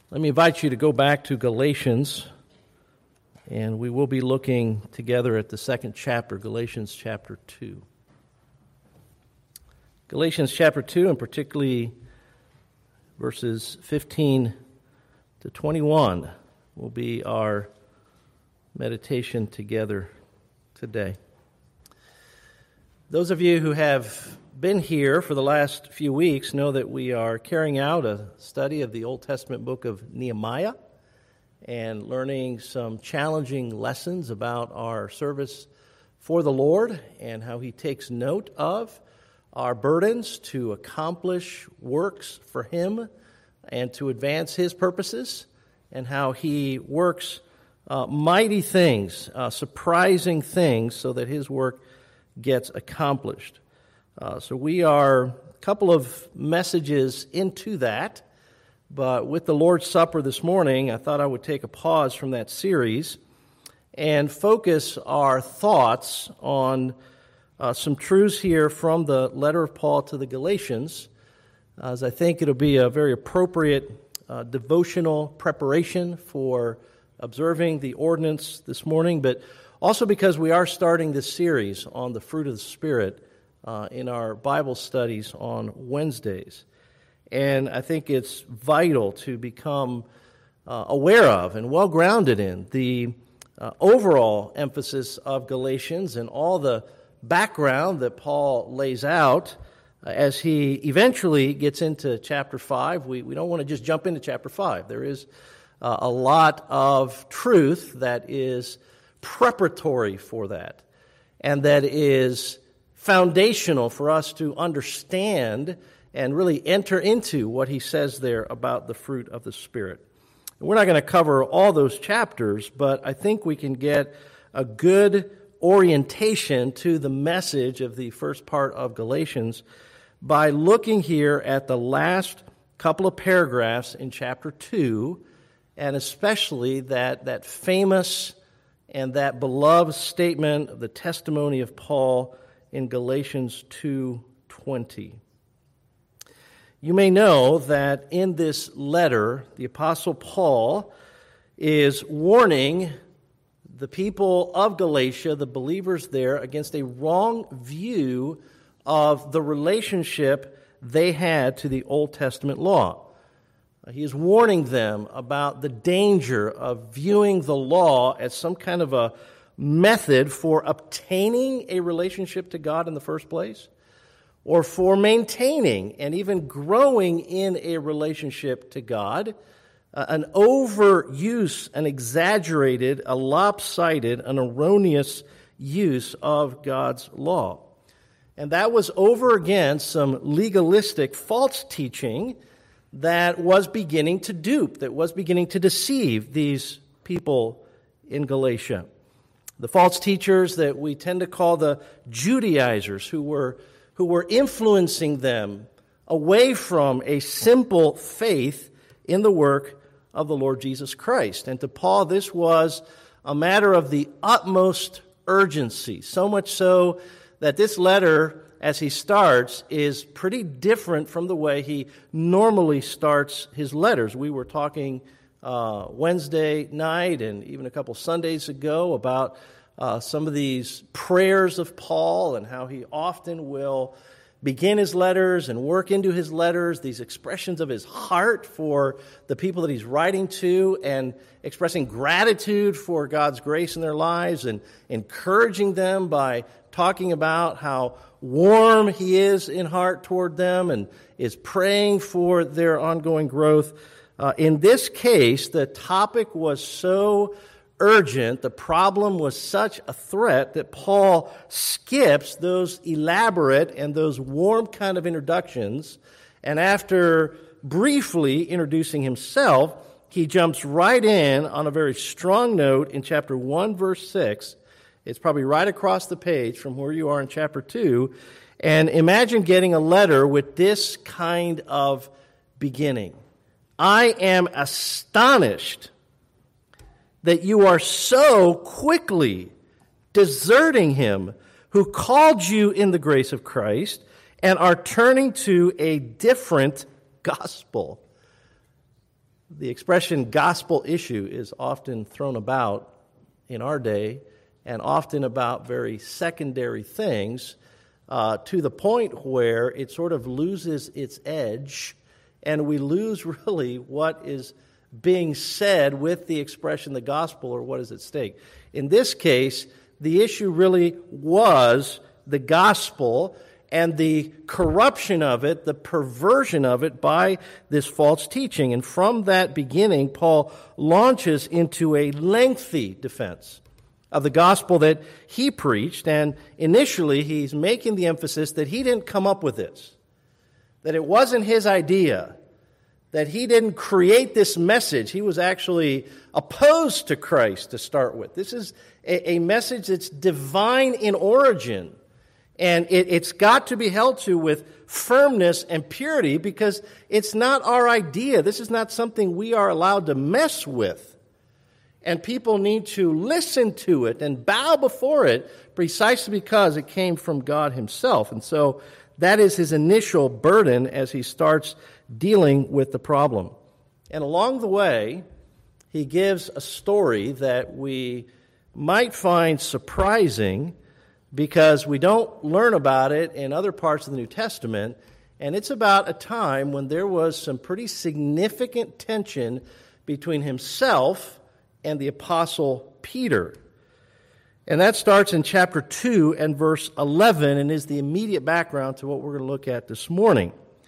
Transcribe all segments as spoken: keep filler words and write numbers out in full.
Let me invite you to go back to Galatians, and we will be looking together at the second chapter, Galatians chapter two. Galatians chapter two, and particularly verses fifteen to twenty-one, will be our meditation together today. Those of you who have been here for the last few weeks know that we are carrying out a study of the Old Testament book of Nehemiah and learning some challenging lessons about our service for the Lord and how He takes note of our burdens to accomplish works for Him and to advance His purposes, and how He works uh, mighty things, uh, surprising things, so that His work gets accomplished. Uh, so we are a couple of messages into that, but with the Lord's Supper this morning, I thought I would take a pause from that series and focus our thoughts on uh, some truths here from the letter of Paul to the Galatians, as I think it'll be a very appropriate uh, devotional preparation for observing the ordinance this morning, but also because we are starting this series on the fruit of the Spirit Uh, in our Bible studies on Wednesdays. And I think it's vital to become uh, aware of and well-grounded in the uh, overall emphasis of Galatians and all the background that Paul lays out uh, as he eventually gets into chapter five. We, we don't want to just jump into chapter five. There is uh, a lot of truth that is preparatory for that, and that is foundational for us to understand and really enter into what he says there about the fruit of the Spirit. And we're not going to cover all those chapters, but I think we can get a good orientation to the message of the first part of Galatians by looking here at the last couple of paragraphs in chapter two, and especially that, that famous and that beloved statement of the testimony of Paul in Galatians two twenty. You may know that in this letter, the Apostle Paul is warning the people of Galatia, the believers there, against a wrong view of the relationship they had to the Old Testament law. He is warning them about the danger of viewing the law as some kind of a method for obtaining a relationship to God in the first place, or for maintaining and even growing in a relationship to God, uh, an overuse, an exaggerated, a lopsided, an erroneous use of God's law. And that was over against some legalistic false teaching that was beginning to dupe, that was beginning to deceive these people in Galatia. The false teachers that we tend to call the Judaizers, who were who were influencing them away from a simple faith in the work of the Lord Jesus Christ. And to Paul, this was a matter of the utmost urgency, so much so that this letter, as he starts, is pretty different from the way he normally starts his letters. We were talking Uh, Wednesday night and even a couple Sundays ago about uh, some of these prayers of Paul and how he often will begin his letters and work into his letters these expressions of his heart for the people that he's writing to, and expressing gratitude for God's grace in their lives and encouraging them by talking about how warm he is in heart toward them and is praying for their ongoing growth. Uh, in this case, the topic was so urgent, the problem was such a threat, that Paul skips those elaborate and those warm kind of introductions, and after briefly introducing himself, he jumps right in on a very strong note in chapter one, verse six. It's probably right across the page from where you are in chapter two, and imagine getting a letter with this kind of beginning. I am astonished that you are so quickly deserting him who called you in the grace of Christ and are turning to a different gospel. The expression gospel issue is often thrown about in our day, and often about very secondary things, uh, to the point where it sort of loses its edge, and we lose really what is being said with the expression the gospel, or what is at stake. In this case, the issue really was the gospel and the corruption of it, the perversion of it by this false teaching. And from that beginning, Paul launches into a lengthy defense of the gospel that he preached. And initially, he's making the emphasis that he didn't come up with this, that it wasn't his idea, that he didn't create this message. He was actually opposed to Christ to start with. This is a, a message that's divine in origin. And it, it's got to be held to with firmness and purity, because it's not our idea. This is not something we are allowed to mess with. And people need to listen to it and bow before it precisely because it came from God himself. And so that is his initial burden as he starts dealing with the problem. And along the way, he gives a story that we might find surprising, because we don't learn about it in other parts of the New Testament, and it's about a time when there was some pretty significant tension between himself and the Apostle Peter. And that starts in chapter two and verse eleven, and is the immediate background to what we're going to look at this morning.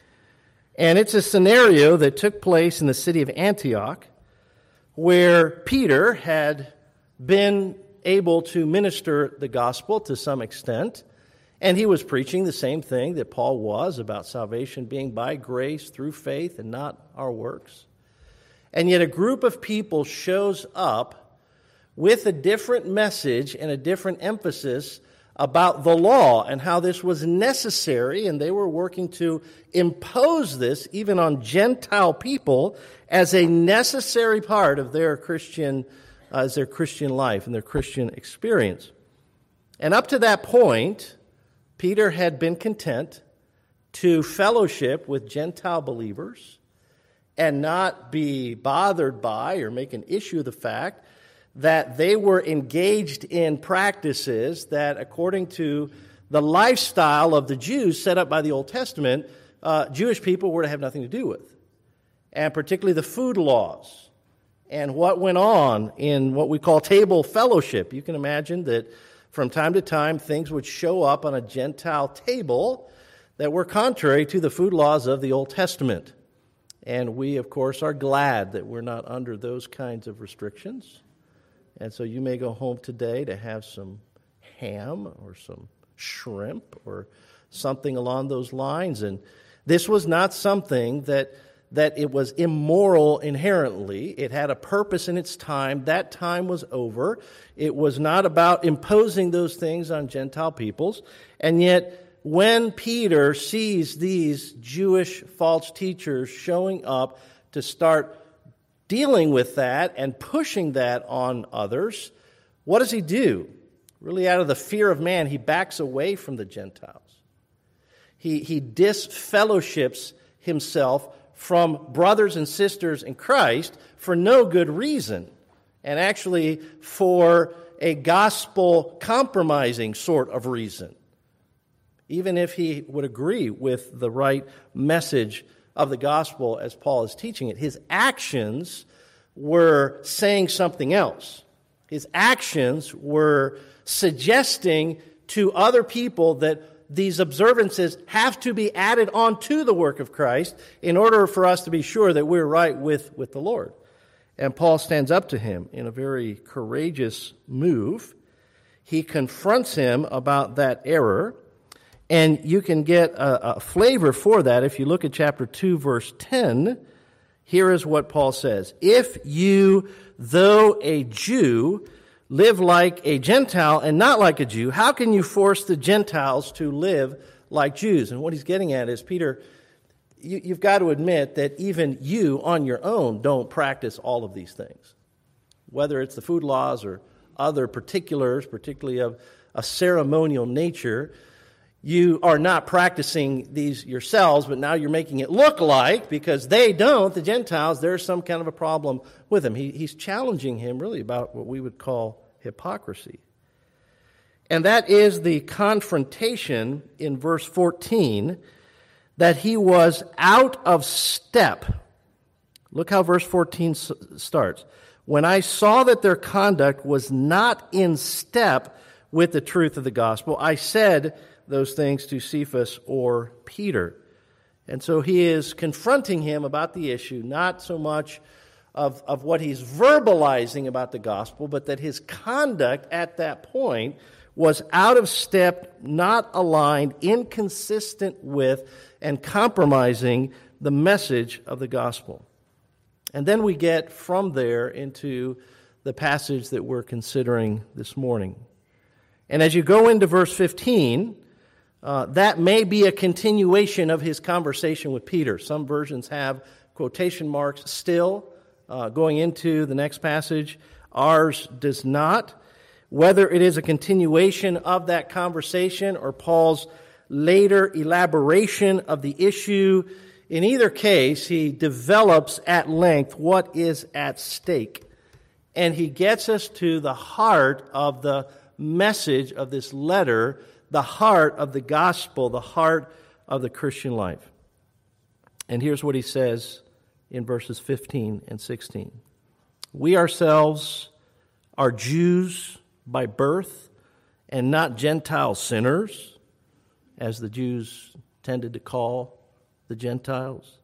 And it's a scenario that took place in the city of Antioch, where Peter had been able to minister the gospel to some extent, and he was preaching the same thing that Paul was, about salvation being by grace through faith and not our works. And yet a group of people shows up with a different message and a different emphasis about the law and how this was necessary, and they were working to impose this even on Gentile people as a necessary part of their Christian Uh, as their Christian life and their Christian experience. And up to that point, Peter had been content to fellowship with Gentile believers and not be bothered by or make an issue of the fact that they were engaged in practices that, according to the lifestyle of the Jews set up by the Old Testament, uh, Jewish people were to have nothing to do with. And particularly the food laws and what went on in what we call table fellowship. You can imagine that from time to time things would show up on a Gentile table that were contrary to the food laws of the Old Testament. And we, of course, are glad that we're not under those kinds of restrictions. And so you may go home today to have some ham or some shrimp or something along those lines. And this was not something that that it was immoral inherently. It had a purpose in its time. That time was over. It was not about imposing those things on Gentile peoples. And yet, when Peter sees these Jewish false teachers showing up to start dealing with that and pushing that on others, what does he do? Really, out of the fear of man, he backs away from the Gentiles. He, he disfellowships himself from brothers and sisters in Christ for no good reason, and actually for a gospel compromising sort of reason, even if he would agree with the right message of the gospel as Paul is teaching it. His actions were saying something else. His actions were suggesting to other people that these observances have to be added on to the work of Christ in order for us to be sure that we're right with, with the Lord. And Paul stands up to him in a very courageous move. He confronts him about that error, and you can get a, a flavor for that if you look at chapter two, verse ten. Here is what Paul says: "If you, though a Jew, live like a Gentile and not like a Jew, how can you force the Gentiles to live like Jews?" And what he's getting at is, Peter, you, you've got to admit that even you on your own don't practice all of these things. Whether it's the food laws or other particulars, particularly of a ceremonial nature, you are not practicing these yourselves, but now you're making it look like, because they don't, the Gentiles, there's some kind of a problem with him. He, he's challenging him really about what we would call hypocrisy. And that is the confrontation in verse fourteen, that he was out of step. Look how verse fourteen starts. When I saw that their conduct was not in step with the truth of the gospel, I said those things to Cephas or Peter. And so he is confronting him about the issue, not so much of, of what he's verbalizing about the gospel, but that his conduct at that point was out of step, not aligned, inconsistent with, and compromising the message of the gospel. And then we get from there into the passage that we're considering this morning. And as you go into verse fifteen, uh, that may be a continuation of his conversation with Peter. Some versions have quotation marks still uh, going into the next passage. Ours does not. Whether it is a continuation of that conversation or Paul's later elaboration of the issue, in either case, he develops at length what is at stake. And he gets us to the heart of the message of this letter, the heart of the gospel, the heart of the Christian life. And here's what he says in verses fifteen and sixteen. We ourselves are Jews by birth and not Gentile sinners, as the Jews tended to call the Gentiles.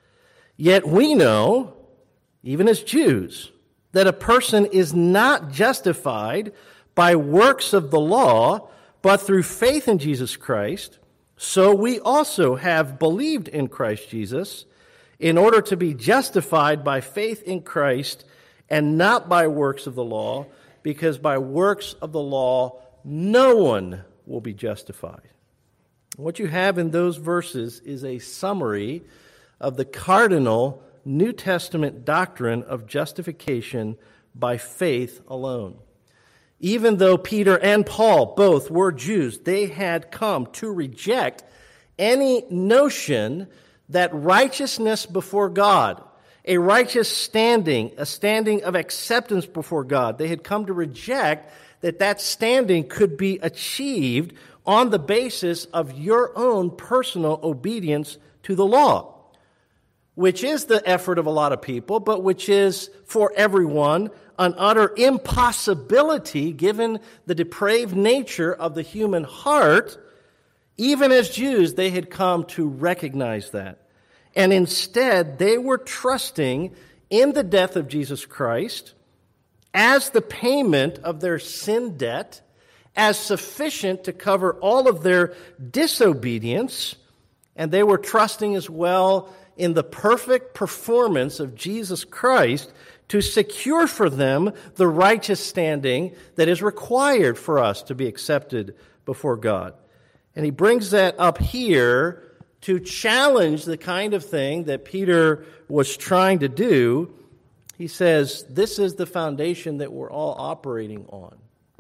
Yet we know, even as Jews, that a person is not justified by works of the law, but through faith in Jesus Christ. So we also have believed in Christ Jesus in order to be justified by faith in Christ and not by works of the law, because by works of the law no one will be justified. What you have in those verses is a summary of the cardinal New Testament doctrine of justification by faith alone. Even though Peter and Paul both were Jews, they had come to reject any notion that righteousness before God, a righteous standing, a standing of acceptance before God, they had come to reject that that standing could be achieved on the basis of your own personal obedience to the law, which is the effort of a lot of people, but which is for everyone an utter impossibility given the depraved nature of the human heart. Even as Jews, they had come to recognize that. And instead, they were trusting in the death of Jesus Christ as the payment of their sin debt, as sufficient to cover all of their disobedience. And they were trusting as well in the perfect performance of Jesus Christ to secure for them the righteous standing that is required for us to be accepted before God. And he brings that up here to challenge the kind of thing that Peter was trying to do. He says, this is the foundation that we're all operating on.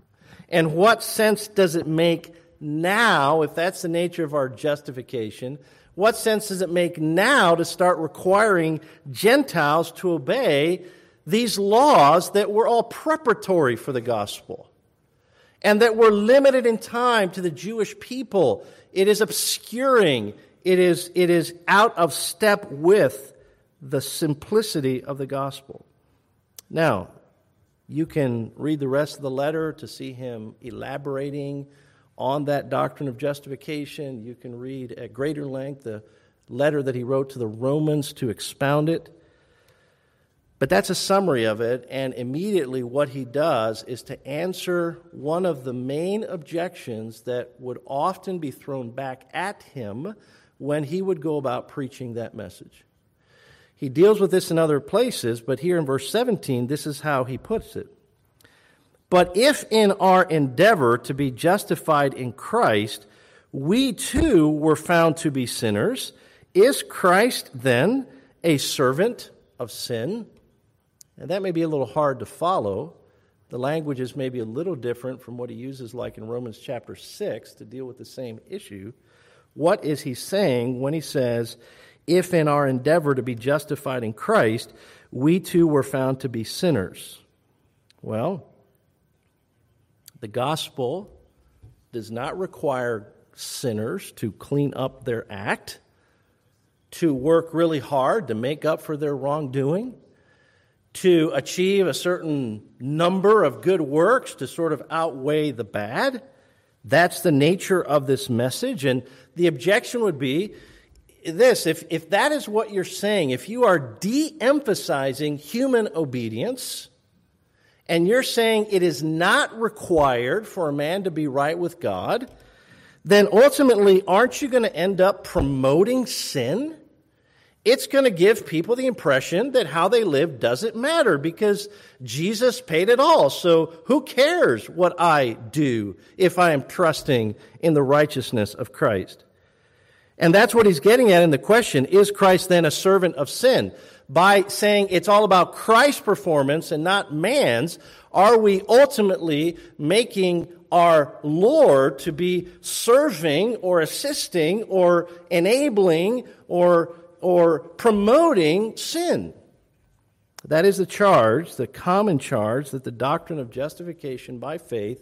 And what sense does it make now, if that's the nature of our justification, what sense does it make now to start requiring Gentiles to obey these laws that were all preparatory for the gospel and that were limited in time to the Jewish people? It is obscuring. It is, it is out of step with the simplicity of the gospel. Now, you can read the rest of the letter to see him elaborating on that doctrine of justification. You can read at greater length the letter that he wrote to the Romans to expound it. But that's a summary of it, and immediately what he does is to answer one of the main objections that would often be thrown back at him when he would go about preaching that message. He deals with this in other places, but here in verse seventeen, this is how he puts it. But if in our endeavor to be justified in Christ, we too were found to be sinners, is Christ then a servant of sin? And that may be a little hard to follow, The language is maybe a little different from what he uses like in Romans chapter six to deal with the same issue. What is he saying when he says, if in our endeavor to be justified in Christ, we too were found to be sinners? Well, the gospel does not require sinners to clean up their act, to work really hard to make up for their wrongdoing, to achieve a certain number of good works to sort of outweigh the bad. That's the nature of this message. And the objection would be this: if, if that is what you're saying, if you are de-emphasizing human obedience, and you're saying it is not required for a man to be right with God, then ultimately, aren't you going to end up promoting sin? It's going to give people the impression that how they live doesn't matter because Jesus paid it all. So who cares what I do if I am trusting in the righteousness of Christ? And that's what he's getting at in the question, is Christ then a servant of sin? By saying it's all about Christ's performance and not man's, are we ultimately making our Lord to be serving or assisting or enabling or or promoting sin? That is the charge, the common charge, that the doctrine of justification by faith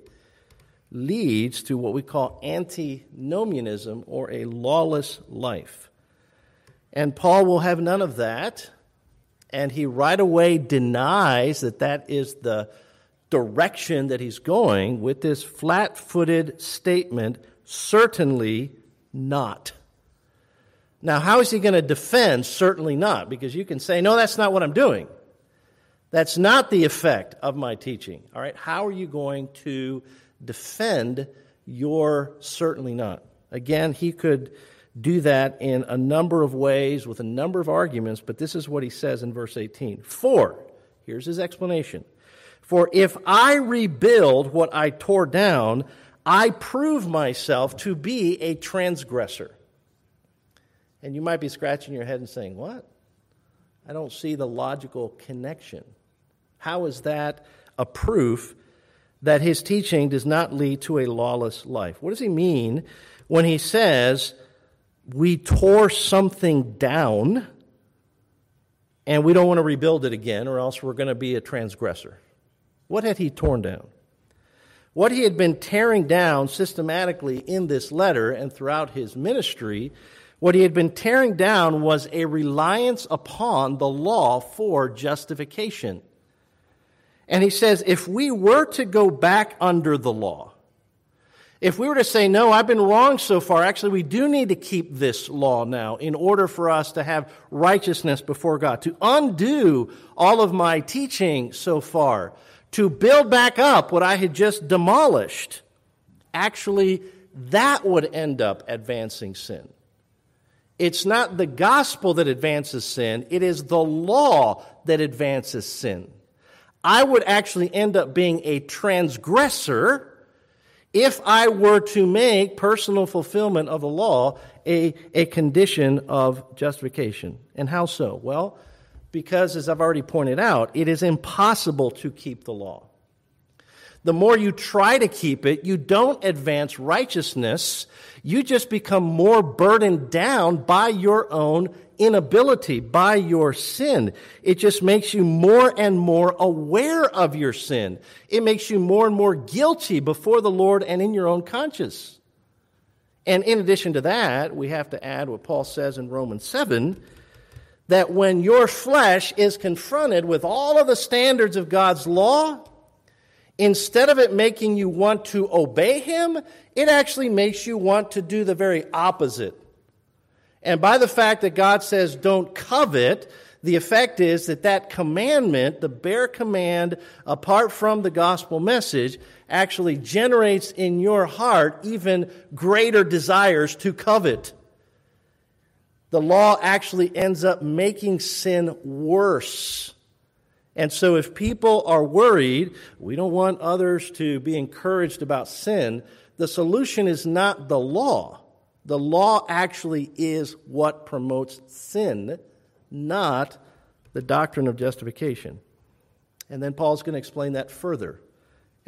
leads to what we call antinomianism, or a lawless life. And Paul will have none of that, and he right away denies that that is the direction that he's going with this flat-footed statement, certainly not. Now, how is he going to defend certainly not? Because you can say, no, that's not what I'm doing. That's not the effect of my teaching. All right, how are you going to defend your certainly not? Again, he could do that in a number of ways with a number of arguments, but this is what he says in verse eighteen. For, here's his explanation, for if I rebuild what I tore down, I prove myself to be a transgressor. And you might be scratching your head and saying, what? I don't see the logical connection. How is that a proof that his teaching does not lead to a lawless life? What does he mean when he says we tore something down and we don't want to rebuild it again, or else we're going to be a transgressor? What had he torn down? What he had been tearing down systematically in this letter and throughout his ministry, what he had been tearing down was a reliance upon the law for justification. And he says, if we were to go back under the law, if we were to say, no, I've been wrong so far, actually we do need to keep this law now in order for us to have righteousness before God, to undo all of my teaching so far, to build back up what I had just demolished, actually that would end up advancing sin. It's not the gospel that advances sin, it is the law that advances sin. I would actually end up being a transgressor if I were to make personal fulfillment of the law a, a condition of justification. And how so? Well, because, as I've already pointed out, it is impossible to keep the law. The more you try to keep it, you don't advance righteousness. You just become more burdened down by your own inability, by your sin. It just makes you more and more aware of your sin. It makes you more and more guilty before the Lord and in your own conscience. And in addition to that, we have to add what Paul says in Romans seven, that when your flesh is confronted with all of the standards of God's law, instead of it making you want to obey him, it actually makes you want to do the very opposite. And by the fact that God says don't covet, the effect is that that commandment, the bare command apart from the gospel message, actually generates in your heart even greater desires to covet. The law actually ends up making sin worse. And so if people are worried, we don't want others to be encouraged about sin, the solution is not the law. The law actually is what promotes sin, not the doctrine of justification. And then Paul's going to explain that further.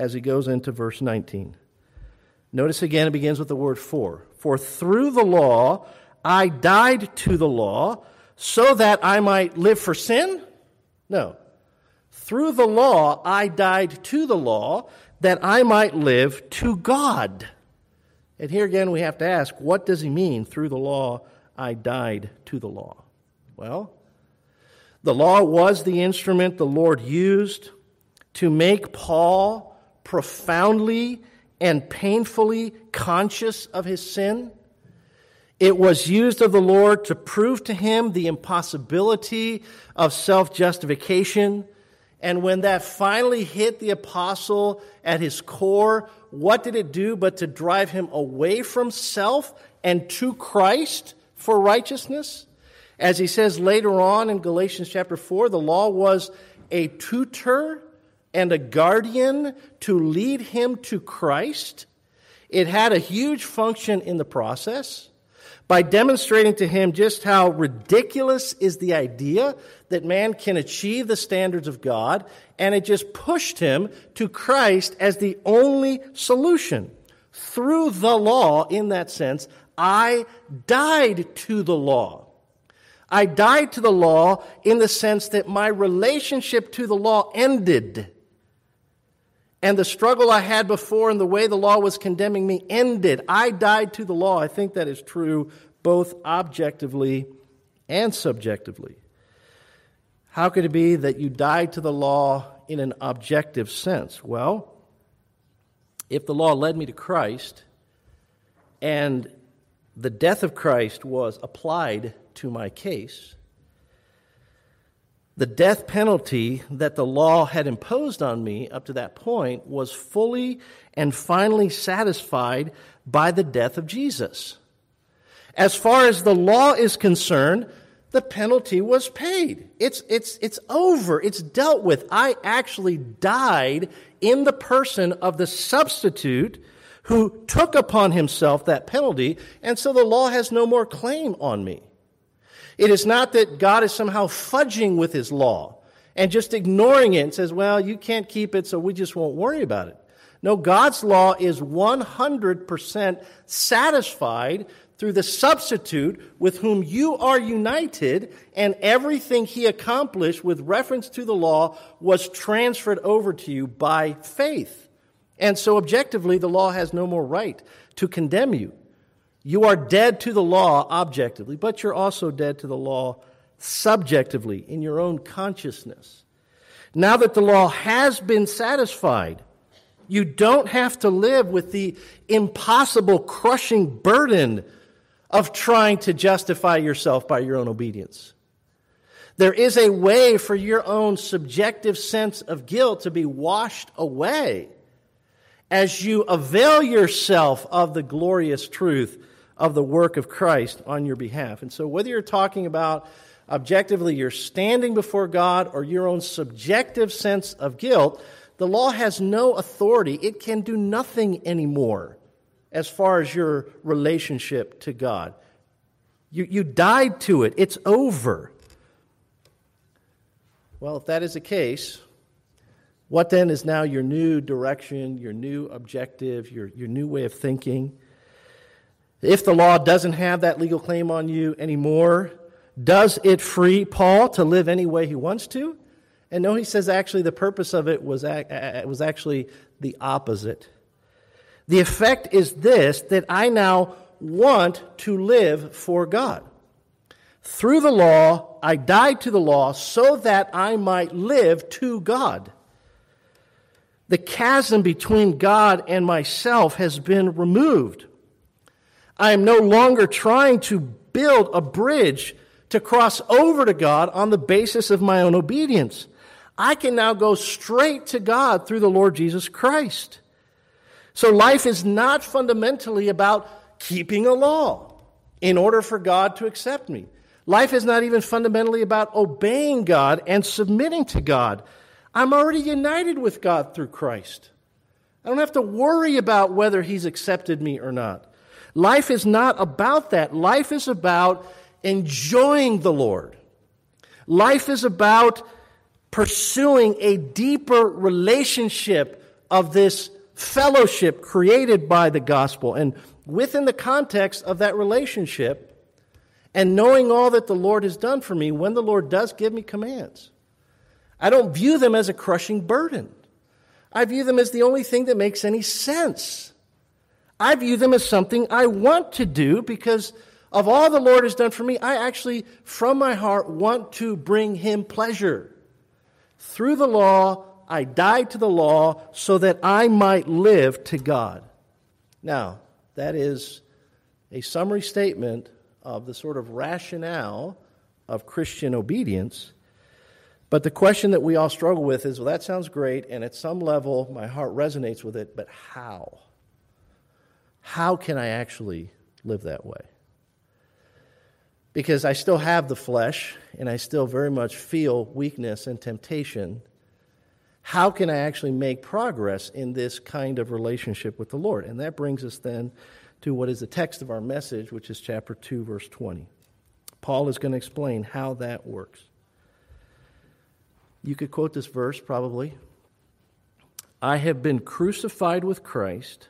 as he goes into verse nineteen. Notice again it begins with the word for. For through the law I died to the law so that I might live for sin? No. Through the law I died to the law that I might live to God. And here again we have to ask, what does he mean, through the law I died to the law? Well, the law was the instrument the Lord used to make Paul profoundly and painfully conscious of his sin. It was used of the Lord to prove to him the impossibility of self-justification. And when that finally hit the apostle at his core, what did it do but to drive him away from self and to Christ for righteousness? As he says later on in Galatians chapter four, the law was a tutor and a guardian to lead him to Christ. It had a huge function in the process by demonstrating to him just how ridiculous is the idea that man can achieve the standards of God, and it just pushed him to Christ as the only solution. Through the law, in that sense, I died to the law. I died to the law in the sense that my relationship to the law ended. And the struggle I had before and the way the law was condemning me ended. I died to the law. I think that is true both objectively and subjectively. How could it be that you died to the law in an objective sense? Well, if the law led me to Christ and the death of Christ was applied to my case, the death penalty that the law had imposed on me up to that point was fully and finally satisfied by the death of Jesus. As far as the law is concerned, the penalty was paid. It's, it's, it's over. It's dealt with. I actually died in the person of the substitute who took upon himself that penalty, and so the law has no more claim on me. It is not that God is somehow fudging with his law and just ignoring it and says, well, you can't keep it, so we just won't worry about it. No, God's law is one hundred percent satisfied through the substitute with whom you are united, and everything he accomplished with reference to the law was transferred over to you by faith. And so objectively, the law has no more right to condemn you. You are dead to the law objectively, but you're also dead to the law subjectively in your own consciousness. Now that the law has been satisfied, you don't have to live with the impossible, crushing burden of trying to justify yourself by your own obedience. There is a way for your own subjective sense of guilt to be washed away as you avail yourself of the glorious truth of the work of Christ on your behalf. And so whether you're talking about objectively you're standing before God or your own subjective sense of guilt, the law has no authority. It can do nothing anymore as far as your relationship to God. You, you died to it. It's over. Well, if that is the case, what then is now your new direction, your new objective, your, your new way of thinking? If the law doesn't have that legal claim on you anymore, does it free Paul to live any way he wants to? And no, he says actually the purpose of it was, was actually the opposite. The effect is this, that I now want to live for God. Through the law, I died to the law so that I might live to God. The chasm between God and myself has been removed. I am no longer trying to build a bridge to cross over to God on the basis of my own obedience. I can now go straight to God through the Lord Jesus Christ. So life is not fundamentally about keeping a law in order for God to accept me. Life is not even fundamentally about obeying God and submitting to God. I'm already united with God through Christ. I don't have to worry about whether he's accepted me or not. Life is not about that. Life is about enjoying the Lord. Life is about pursuing a deeper relationship of this fellowship created by the gospel. And within the context of that relationship, and knowing all that the Lord has done for me, when the Lord does give me commands, I don't view them as a crushing burden. I view them as the only thing that makes any sense. I view them as something I want to do because of all the Lord has done for me. I actually, from my heart, want to bring Him pleasure. Through the law, I died to the law so that I might live to God. Now, that is a summary statement of the sort of rationale of Christian obedience. But the question that we all struggle with is, well, that sounds great, and at some level my heart resonates with it, but how? How can I actually live that way? Because I still have the flesh, and I still very much feel weakness and temptation. How can I actually make progress in this kind of relationship with the Lord? And that brings us then to what is the text of our message, which is chapter two, verse twenty. Paul is going to explain how that works. You could quote this verse probably. I have been crucified with Christ.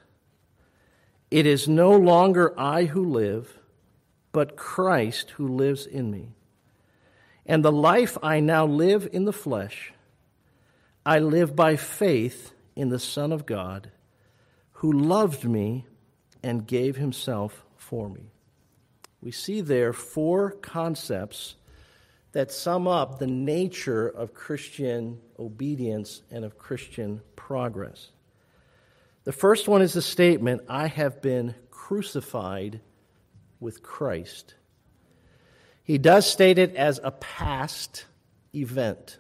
It is no longer I who live, but Christ who lives in me. And the life I now live in the flesh, I live by faith in the Son of God, who loved me and gave Himself for me. We see there four concepts that sum up the nature of Christian obedience and of Christian progress. The first one is the statement, I have been crucified with Christ. He does state it as a past event,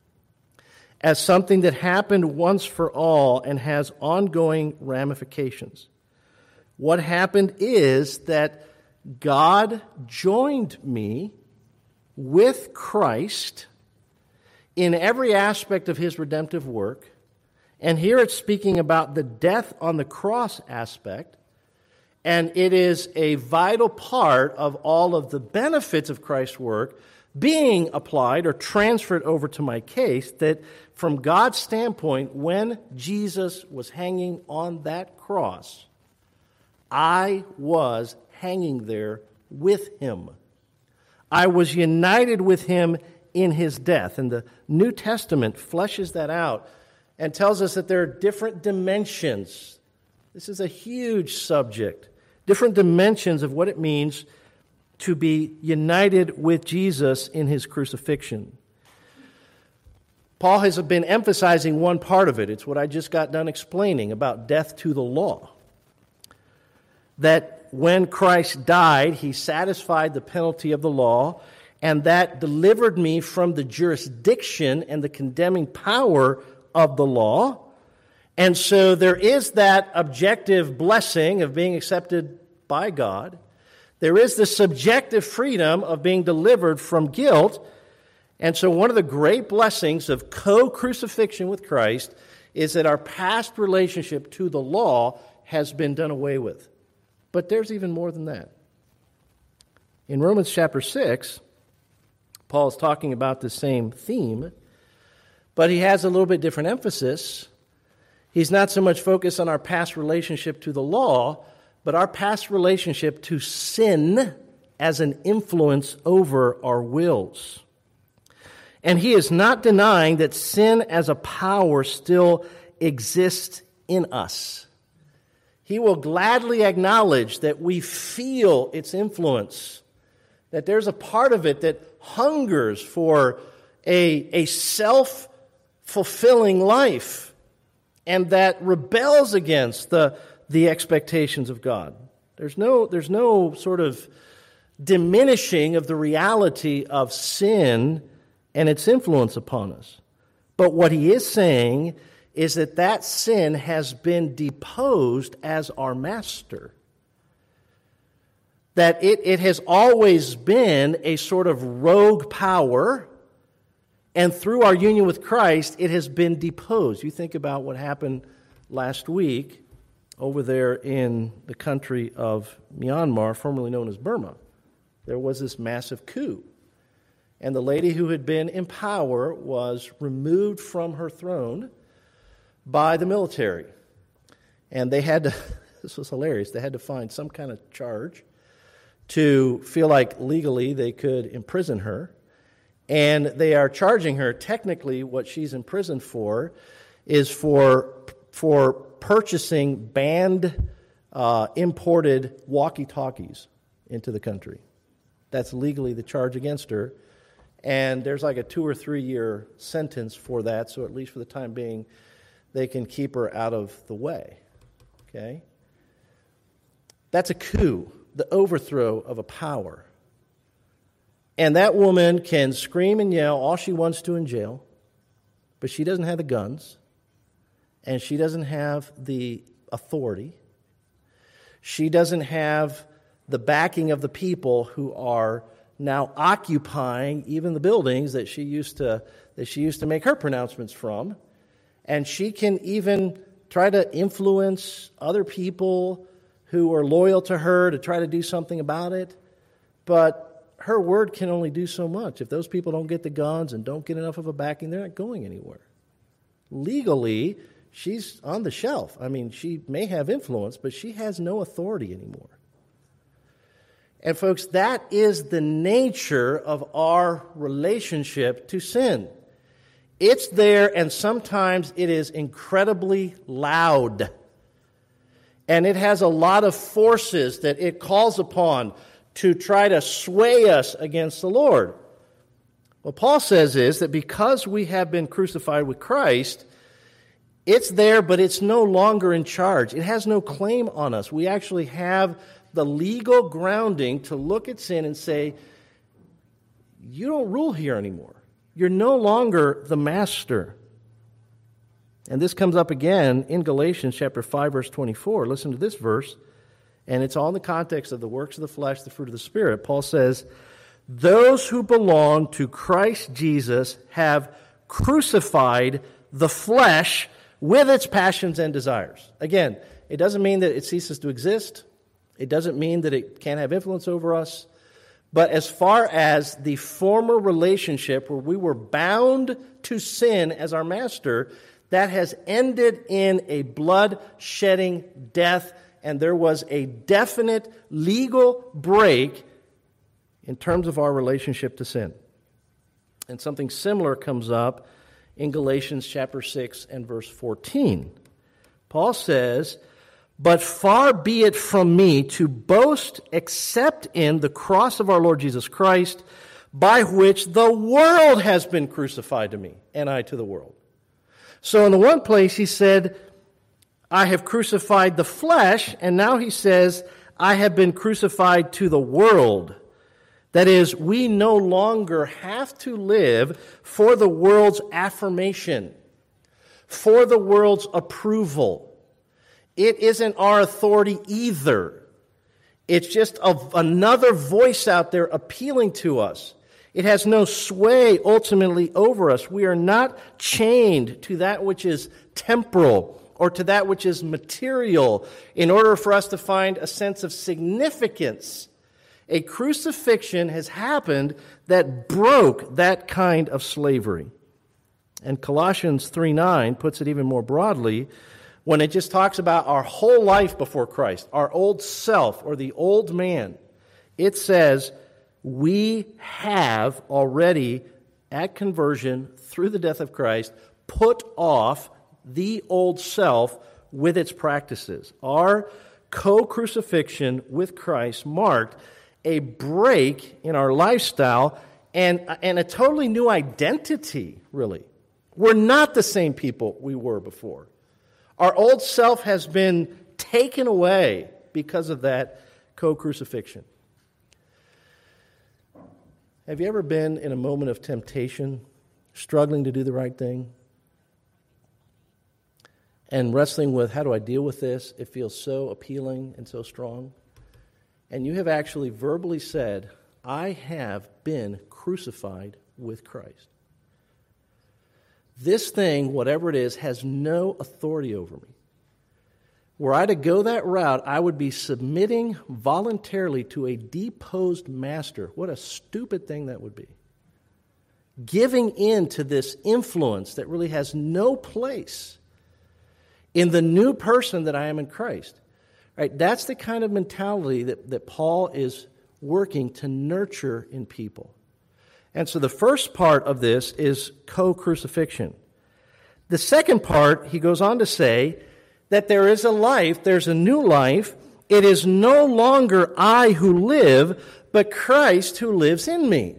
as something that happened once for all and has ongoing ramifications. What happened is that God joined me with Christ in every aspect of His redemptive work. And here it's speaking about the death on the cross aspect. And it is a vital part of all of the benefits of Christ's work being applied or transferred over to my case, that from God's standpoint, when Jesus was hanging on that cross, I was hanging there with Him. I was united with Him in His death. And the New Testament fleshes that out and tells us that there are different dimensions. This is a huge subject. Different dimensions of what it means to be united with Jesus in His crucifixion. Paul has been emphasizing one part of it. It's what I just got done explaining about death to the law. That when Christ died, He satisfied the penalty of the law, and that delivered me from the jurisdiction and the condemning power of the law. And so there is that objective blessing of being accepted by God. There is the subjective freedom of being delivered from guilt. And so one of the great blessings of co-crucifixion with Christ is that our past relationship to the law has been done away with. But there's even more than that. In Romans chapter six, Paul is talking about the same theme, but he has a little bit different emphasis. He's not so much focused on our past relationship to the law, but our past relationship to sin as an influence over our wills. And he is not denying that sin as a power still exists in us. He will gladly acknowledge that we feel its influence, that there's a part of it that hungers for a, a self-fulfilling life and that rebels against the, the expectations of God. There's no, there's no sort of diminishing of the reality of sin and its influence upon us. But what he is saying is that that sin has been deposed as our master. That it, it has always been a sort of rogue power, and through our union with Christ, it has been deposed. You think about what happened last week over there in the country of Myanmar, formerly known as Burma. There was this massive coup. And the lady who had been in power was removed from her throne by the military. And they had to, this was hilarious, they had to find some kind of charge to feel like legally they could imprison her. And they are charging her, technically what she's imprisoned for is for, for purchasing banned uh, imported walkie-talkies into the country. That's legally the charge against her. And there's like a two or three year sentence for that, so at least for the time being, they can keep her out of the way. Okay? That's a coup, the overthrow of a power. And that woman can scream and yell all she wants to in jail, but she doesn't have the guns, and she doesn't have the authority. She doesn't have the backing of the people who are now occupying even the buildings that she used to that she used to make her pronouncements from. And she can even try to influence other people who are loyal to her to try to do something about it. But her word can only do so much. If those people don't get the guns and don't get enough of a backing, they're not going anywhere. Legally, she's on the shelf. I mean, she may have influence, but she has no authority anymore. And folks, that is the nature of our relationship to sin. It's there, and sometimes it is incredibly loud. And it has a lot of forces that it calls upon to try to sway us against the Lord. What Paul says is that because we have been crucified with Christ, it's there, but it's no longer in charge. It has no claim on us. We actually have the legal grounding to look at sin and say, you don't rule here anymore. You're no longer the master. And this comes up again in Galatians chapter five, verse twenty-four. Listen to this verse, and it's all in the context of the works of the flesh, the fruit of the Spirit. Paul says, those who belong to Christ Jesus have crucified the flesh with its passions and desires. Again, it doesn't mean that it ceases to exist. It doesn't mean that it can't have influence over us. But as far as the former relationship where we were bound to sin as our master, that has ended in a blood-shedding death, and there was a definite legal break in terms of our relationship to sin. And something similar comes up in Galatians chapter six and verse fourteen. Paul says, but far be it from me to boast except in the cross of our Lord Jesus Christ, by which the world has been crucified to me, and I to the world. So in the one place he said, I have crucified the flesh, and now he says, I have been crucified to the world. That is, we no longer have to live for the world's affirmation, for the world's approval. It isn't our authority either. It's just a, another voice out there appealing to us. It has no sway ultimately over us. We are not chained to that which is temporal or to that which is material in order for us to find a sense of significance. A crucifixion has happened that broke that kind of slavery. And Colossians three nine puts it even more broadly when it just talks about our whole life before Christ, our old self or the old man. It says, we have already, at conversion, through the death of Christ, put off the old self with its practices. Our co-crucifixion with Christ marked a break in our lifestyle and, and a totally new identity, really. We're not the same people we were before. Our old self has been taken away because of that co-crucifixion. Have you ever been in a moment of temptation, struggling to do the right thing, and wrestling with, how do I deal with this? It feels so appealing and so strong. And you have actually verbally said, I have been crucified with Christ. This thing, whatever it is, has no authority over me. Were I to go that route, I would be submitting voluntarily to a deposed master. What a stupid thing that would be. Giving in to this influence that really has no place in the new person that I am in Christ. Right? That's the kind of mentality that, that Paul is working to nurture in people. And so the first part of this is co-crucifixion. The second part, he goes on to say that there is a life, there's a new life. It is no longer I who live, but Christ who lives in me.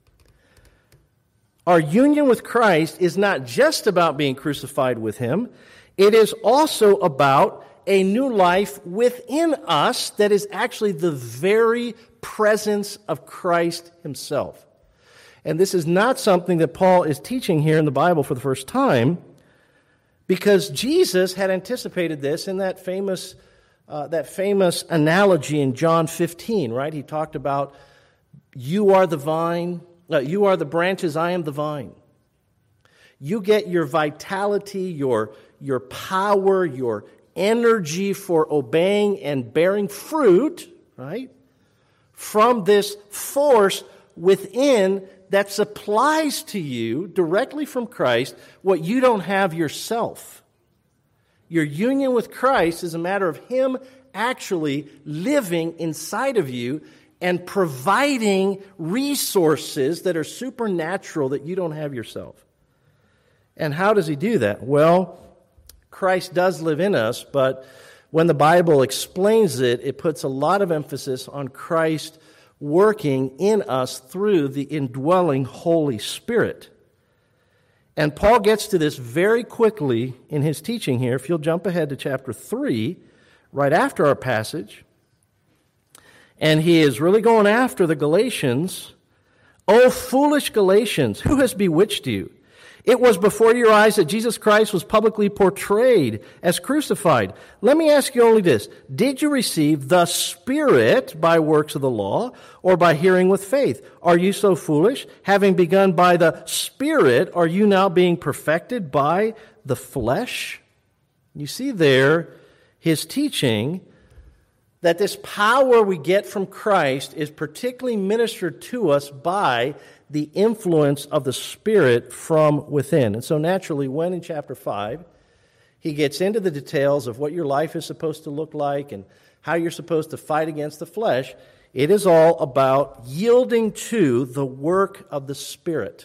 Our union with Christ is not just about being crucified with him. It is also about a new life within us that is actually the very presence of Christ himself. And this is not something that Paul is teaching here in the Bible for the first time, because Jesus had anticipated this in that famous uh, that famous analogy in John fifteen, right? He talked about, you are the vine, uh, you are the branches, I am the vine. You get your vitality, your, your power, your energy for obeying and bearing fruit, right, from this force within that supplies to you directly from Christ what you don't have yourself. Your union with Christ is a matter of him actually living inside of you and providing resources that are supernatural that you don't have yourself. And how does he do that? Well, Christ does live in us, but when the Bible explains it, it puts a lot of emphasis on Christ working in us through the indwelling Holy Spirit. And Paul gets to this very quickly in his teaching here. If you'll jump ahead to chapter three, right after our passage, and he is really going after the Galatians. "O foolish Galatians, who has bewitched you? It was before your eyes that Jesus Christ was publicly portrayed as crucified. Let me ask you only this. Did you receive the Spirit by works of the law or by hearing with faith? Are you so foolish? Having begun by the Spirit, are you now being perfected by the flesh?" You see there his teaching that this power we get from Christ is particularly ministered to us by the influence of the Spirit from within. And so naturally, when in chapter five, he gets into the details of what your life is supposed to look like and how you're supposed to fight against the flesh, it is all about yielding to the work of the Spirit.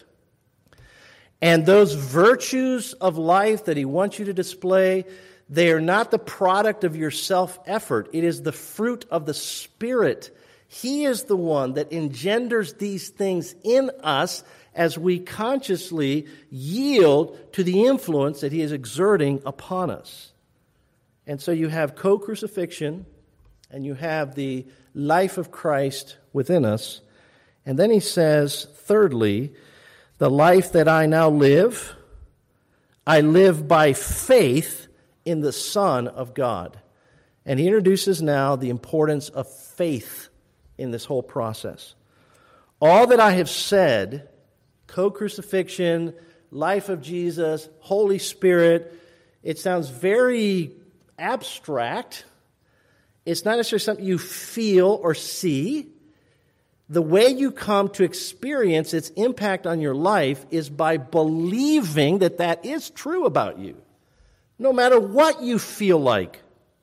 And those virtues of life that he wants you to display, they are not the product of your self-effort. It is the fruit of the Spirit. He is the one that engenders these things in us as we consciously yield to the influence that he is exerting upon us. And so you have co-crucifixion, and you have the life of Christ within us. And then he says, thirdly, the life that I now live, I live by faith in the Son of God. And he introduces now the importance of faith in this whole process. All that I have said, co-crucifixion, life of Jesus, Holy Spirit, it sounds very abstract. It's not necessarily something you feel or see. The way you come to experience its impact on your life is by believing that that is true about you, no matter what you feel like.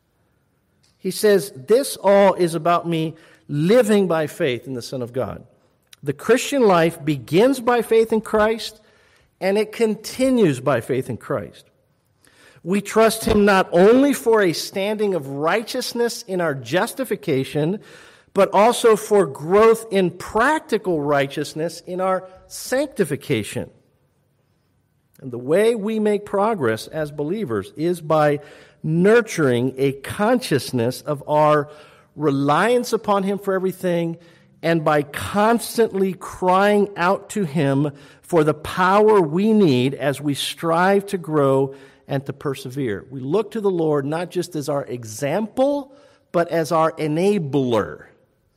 He says, this all is about me living by faith in the Son of God. The Christian life begins by faith in Christ, and it continues by faith in Christ. We trust him not only for a standing of righteousness in our justification, but also for growth in practical righteousness in our sanctification. And the way we make progress as believers is by nurturing a consciousness of our reliance upon him for everything, and by constantly crying out to him for the power we need as we strive to grow and to persevere. We look to the Lord not just as our example, but as our enabler.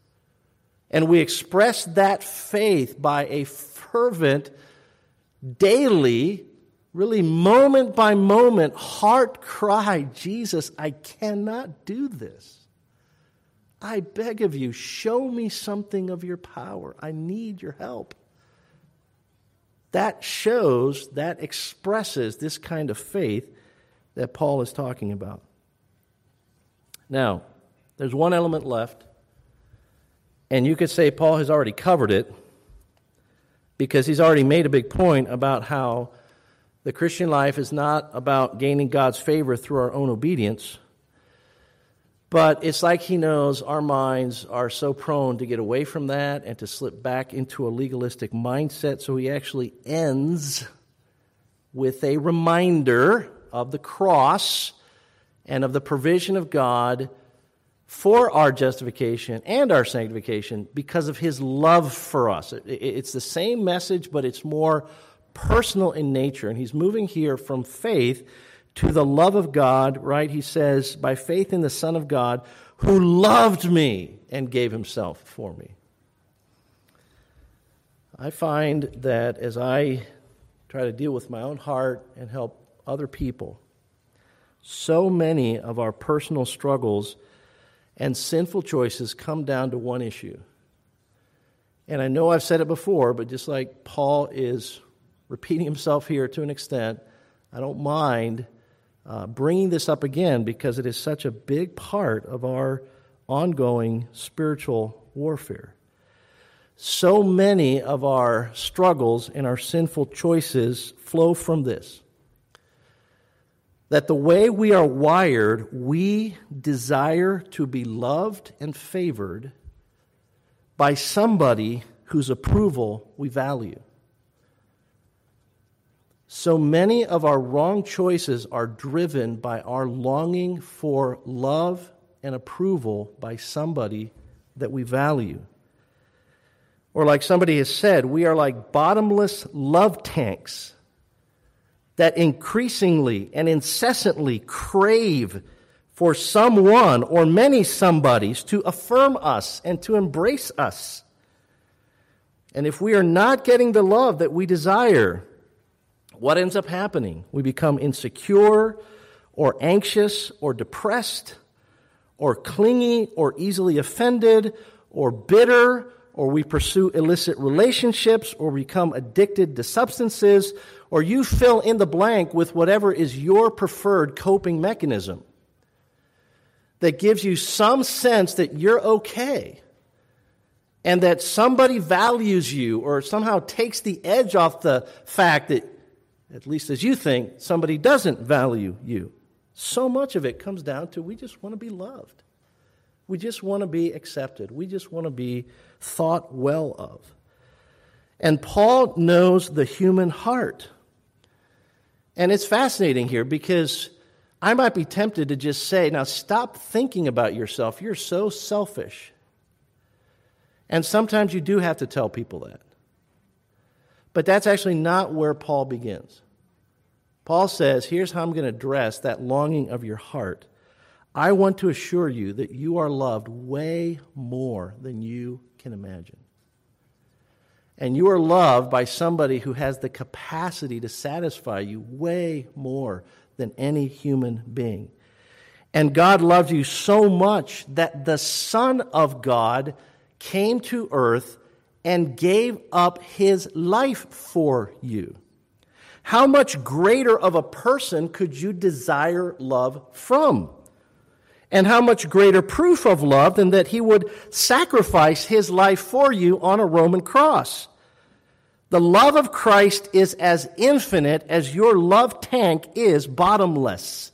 And we express that faith by a fervent, daily, really moment by moment, heart cry, Jesus, I cannot do this. I beg of you, show me something of your power. I need your help. That shows, that expresses this kind of faith that Paul is talking about. Now, there's one element left, and you could say Paul has already covered it because he's already made a big point about how the Christian life is not about gaining God's favor through our own obedience, but it's like he knows our minds are so prone to get away from that and to slip back into a legalistic mindset, so he actually ends with a reminder of the cross and of the provision of God for our justification and our sanctification because of his love for us. It's the same message, but it's more personal in nature. And he's moving here from faith to the love of God, right? He says, by faith in the Son of God, who loved me and gave himself for me. I find that as I try to deal with my own heart and help other people, so many of our personal struggles and sinful choices come down to one issue. And I know I've said it before, but just like Paul is repeating himself here to an extent, I don't mind uh, bringing this up again because it is such a big part of our ongoing spiritual warfare. So many of our struggles and our sinful choices flow from this: that the way we are wired, we desire to be loved and favored by somebody whose approval we value. So many of our wrong choices are driven by our longing for love and approval by somebody that we value. Or like somebody has said, we are like bottomless love tanks that increasingly and incessantly crave for someone or many somebodies to affirm us and to embrace us. And if we are not getting the love that we desire, what ends up happening? We become insecure or anxious or depressed or clingy or easily offended or bitter, or we pursue illicit relationships or become addicted to substances, or you fill in the blank with whatever is your preferred coping mechanism that gives you some sense that you're okay and that somebody values you or somehow takes the edge off the fact that, at least as you think, somebody doesn't value you. So much of it comes down to we just want to be loved. We just want to be accepted. We just want to be thought well of. And Paul knows the human heart. And it's fascinating here because I might be tempted to just say, now stop thinking about yourself. You're so selfish. And sometimes you do have to tell people that. But that's actually not where Paul begins. Paul says, here's how I'm going to address that longing of your heart. I want to assure you that you are loved way more than you can imagine. And you are loved by somebody who has the capacity to satisfy you way more than any human being. And God loved you so much that the Son of God came to earth and gave up his life for you. How much greater of a person could you desire love from? And how much greater proof of love than that he would sacrifice his life for you on a Roman cross? The love of Christ is as infinite as your love tank is bottomless.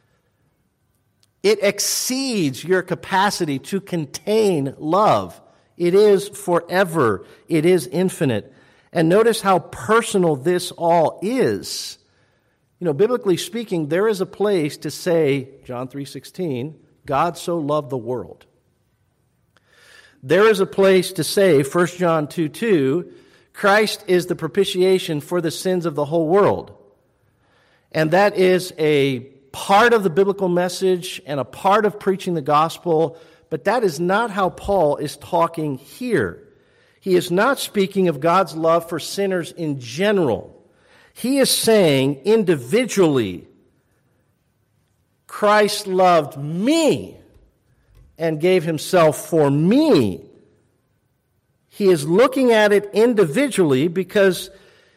It exceeds your capacity to contain love. It is forever. It is infinite. And notice how personal this all is. You know, biblically speaking, there is a place to say, John three sixteen, God so loved the world. There is a place to say, First John two two, Christ is the propitiation for the sins of the whole world. And that is a part of the biblical message and a part of preaching the gospel, but that is not how Paul is talking here. He is not speaking of God's love for sinners in general. He is saying individually, Christ loved me and gave himself for me. He is looking at it individually because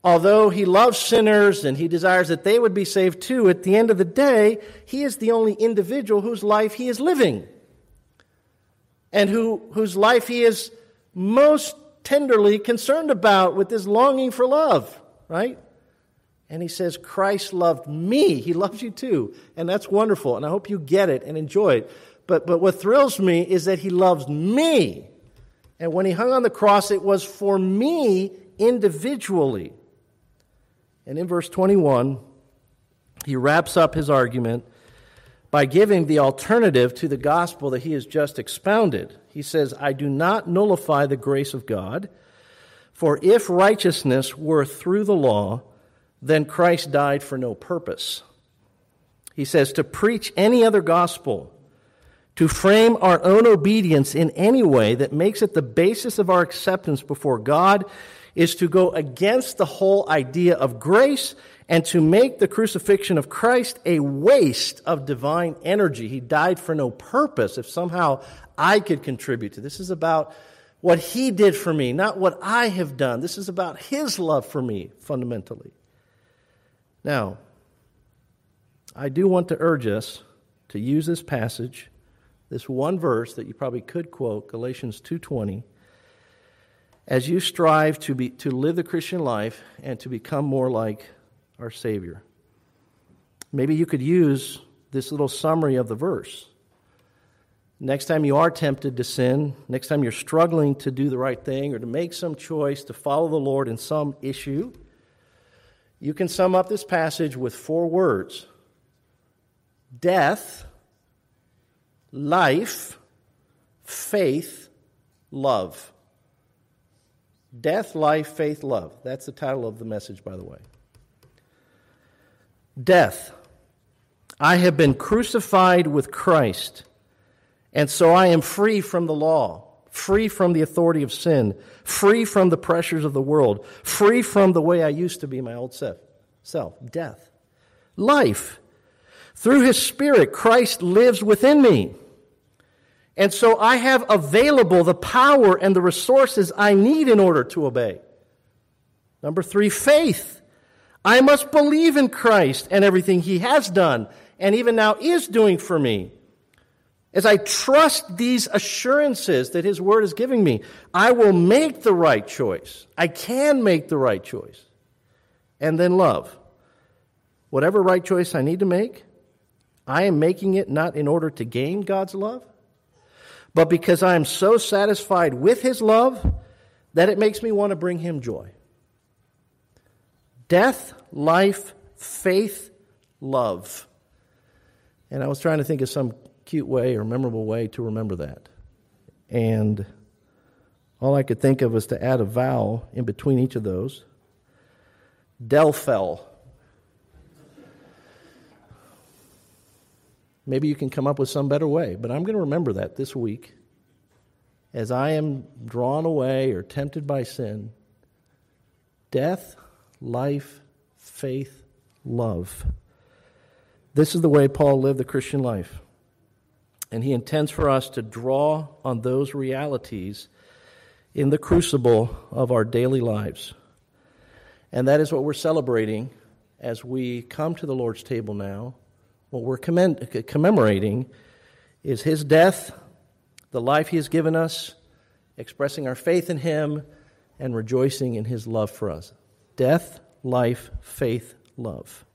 although he loves sinners and he desires that they would be saved too, at the end of the day, he is the only individual whose life he is living and who, whose life he is most tenderly concerned about with this longing for love, right? And he says, Christ loved me. He loves you too. And that's wonderful. And I hope you get it and enjoy it. But, but what thrills me is that he loves me. And when he hung on the cross, it was for me individually. And in verse twenty-one, he wraps up his argument by giving the alternative to the gospel that he has just expounded. He says, I do not nullify the grace of God, for if righteousness were through the law, then Christ died for no purpose. He says, to preach any other gospel, to frame our own obedience in any way that makes it the basis of our acceptance before God, is to go against the whole idea of grace and to make the crucifixion of Christ a waste of divine energy. He died for no purpose. If somehow I could contribute to this, this is about what he did for me, not what I have done. This is about his love for me, fundamentally. Now, I do want to urge us to use this passage, this one verse that you probably could quote, Galatians two twenty, as you strive to be to live the Christian life and to become more like our Savior. Maybe you could use this little summary of the verse. Next time you are tempted to sin, next time you're struggling to do the right thing or to make some choice to follow the Lord in some issue, you can sum up this passage with four words: death, life, faith, love. Death, life, faith, love. That's the title of the message, by the way. Death. I have been crucified with Christ, and so I am free from the law, free from the authority of sin, free from the pressures of the world, free from the way I used to be, my old self. Death. Life. Through his Spirit, Christ lives within me. And so I have available the power and the resources I need in order to obey. Number three, faith. I must believe in Christ and everything he has done and even now is doing for me. As I trust these assurances that his word is giving me, I will make the right choice. I can make the right choice. And then love. Whatever right choice I need to make, I am making it not in order to gain God's love, but because I am so satisfied with his love that it makes me want to bring him joy. Death, life, faith, love. And I was trying to think of some cute way or memorable way to remember that. And all I could think of was to add a vowel in between each of those. Delfel. Maybe you can come up with some better way, but I'm going to remember that this week as I am drawn away or tempted by sin. Death, life, faith, love. This is the way Paul lived the Christian life. And he intends for us to draw on those realities in the crucible of our daily lives. And that is what we're celebrating as we come to the Lord's table now. What we're commem- commemorating is his death, the life he has given us, expressing our faith in him, and rejoicing in his love for us. Death, life, faith, love.